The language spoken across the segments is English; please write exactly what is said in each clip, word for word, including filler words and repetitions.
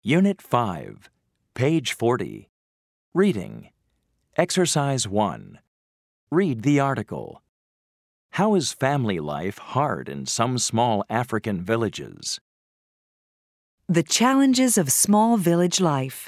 Unit five, page forty. Reading. Exercise one. Read the article. How is family life hard in some small African villages? The challenges of small village life.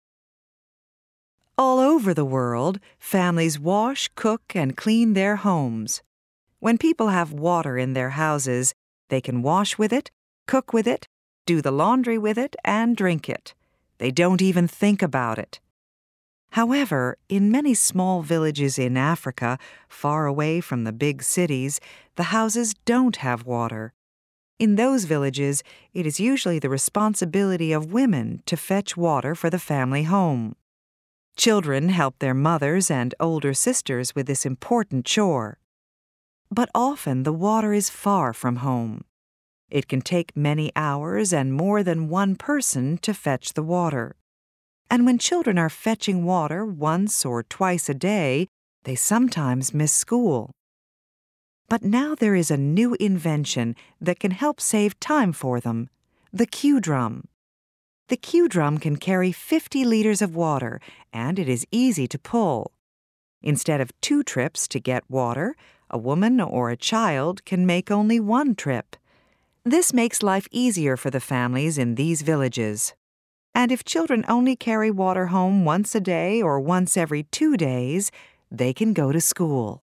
All over the world, families wash, cook, and clean their homes. When people have water in their houses, they can wash with it, cook with it, do the laundry with it, and drink it. They don't even think about it. However, in many small villages in Africa, far away from the big cities, the houses don't have water. In those villages, it is usually the responsibility of women to fetch water for the family home. Children help their mothers and older sisters with this important chore. But often the water is far from home. It can take many hours and more than one person to fetch the water. And when children are fetching water once or twice a day, they sometimes miss school. But now there is a new invention that can help save time for them, the Q-drum. The Q-drum can carry fifty liters of water, and it is easy to pull. Instead of two trips to get water, a woman or a child can make only one trip. This makes life easier for the families in these villages. And if children only carry water home once a day or once every two days, they can go to school.